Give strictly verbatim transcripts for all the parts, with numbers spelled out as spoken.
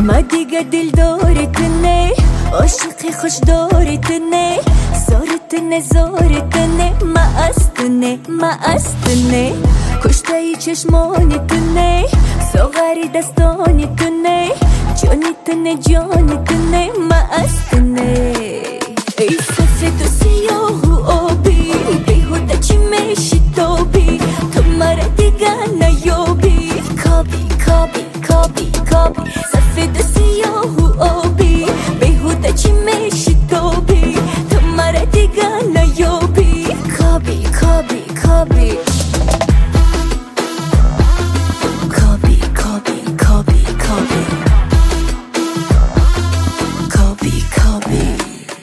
ما دیگه دل دارت نه، عاشقی خوش دارت نه، زارت نه زارت نه، ما است نه ما است نه، کشته ای چشمانت نه، ساغری دستانت نه، جانت نه جانت نه، ما است نه. ای سفید و سیاه و آبی، بیهوده چی میشی تابی، تو مرا دیگه نیابی، کابی کابی کابی کابی، سفید و سیاه و آبی، بیهوده چی میشی تابی، تو مرا دیگه نیابی، کابی کابی کابی کابی کابی کابی کابی کابی کابی.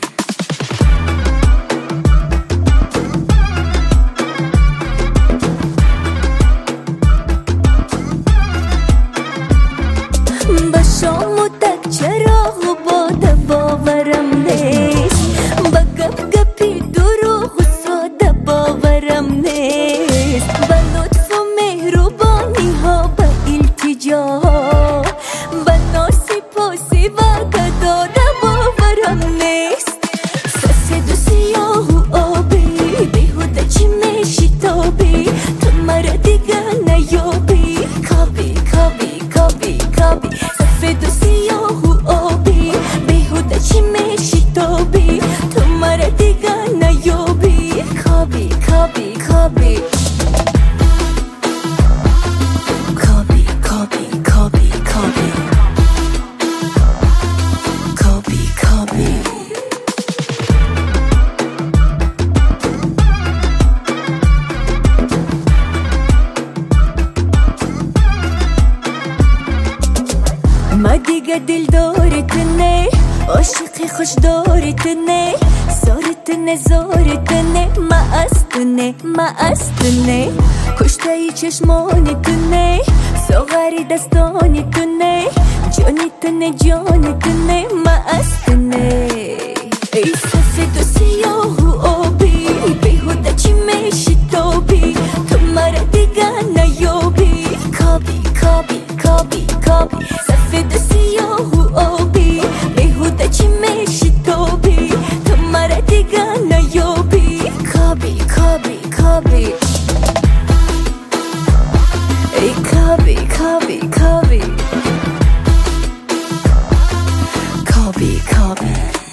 با شام و تک چراغ و باده باورم نیست، با گپ گپی دروغ و ساده باورم نیست، با لطف و مهربانی ها با التجا ها، با ناسی پاسی وعده داده باورم نیست. سفید و سیاه و آبی، بیهوده چی میشی تابی، تو مرا دیگه نیابی، کابی کابی کابی کابی، سفید و سیاه و آبی، بیهوده چی میشی تابی، تو مرا دیگه نیابی، کابی کابی کابی کابی کابی کابی کابی کابی کابی. ما دیگه دل دارت نه، عاشقی خوش دارت نه، زارت نه زارت نه، ما است نه ما است نه، کشته ای چشمانت نه، ساغری دستانت نه، جانت نه جانت نه، ما است نه. ای سفید و سیاه و آبی، بیهوده چی میشی تابی، تو مرا دیگه نیابی، کابی کابی کابی کابی، سفید و سیاه و آبی، بیهوده چی میشی تابی، تو مرا دیگه نیابی، کابی کابی کابی ای کابی کابی کابی کابی کابی.